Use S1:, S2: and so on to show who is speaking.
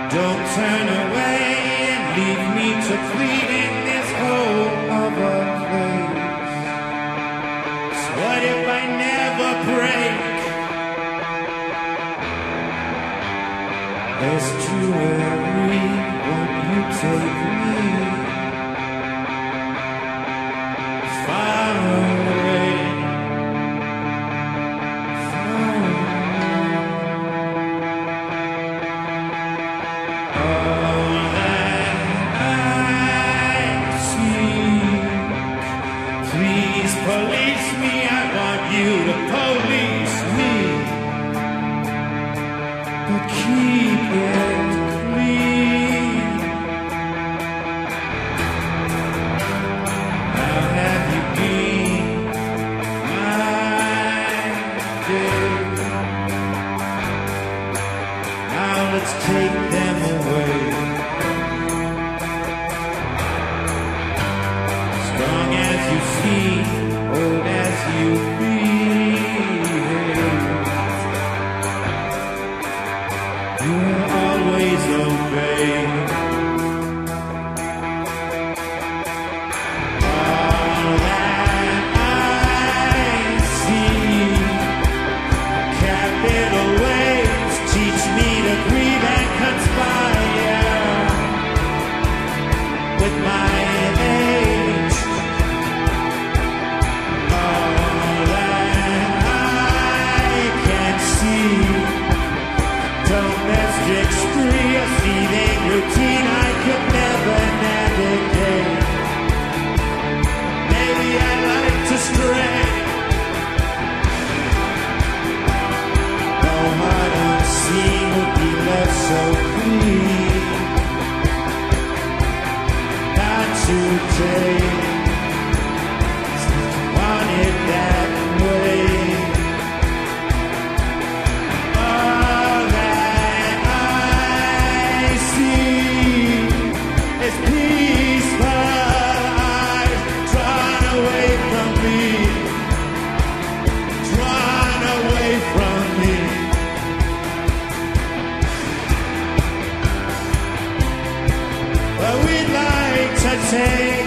S1: Don't turn away and leave me to plead in this hole of a place. So what if I never break? Estuary, won't you take me far away? Please police me, I want you to police me, but keep it clean. How have you been, my dear? Now let's take them away. Strong as you seem, old as you feel, you will always obey. All that I see, capital ways teach me to grieve and conspire with my age. All that I can see, domestic spree, a seething routine I could never navigate. Maybe I'd like to stray. No heart unseen would be left so clean. Not today. Want it that way. All that I see is peaceful eyes drawn away from me, drawn away from me. But we'd like to take